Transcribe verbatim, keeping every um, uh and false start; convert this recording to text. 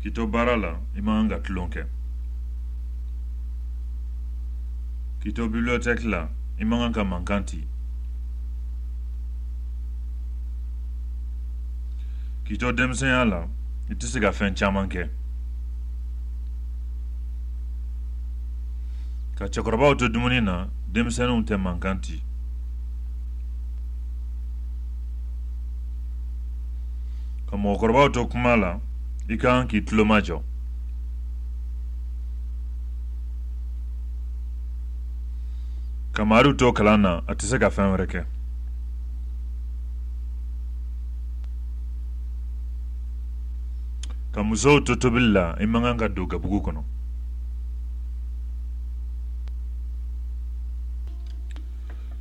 Kito baara la i man kan ka tulon kɛ. K'i to bibliothèque la i man kan ka mankan ci. K'i to denmisɛnya la i tɛ se ka fɛn caman kɛ. Ka cɛkɔrɔbaw to dumuni na denmisɛnninw tɛ mankan ci. Ka mɔgɔkɔrɔbaw to kuma la i ka kan k'i tulo majɔ. Ka maaru to kalan na a tɛ se ka fɛn wɛrɛ kɛ. Ka musow to tobili la i man kan ka don gabugu kɔnɔ.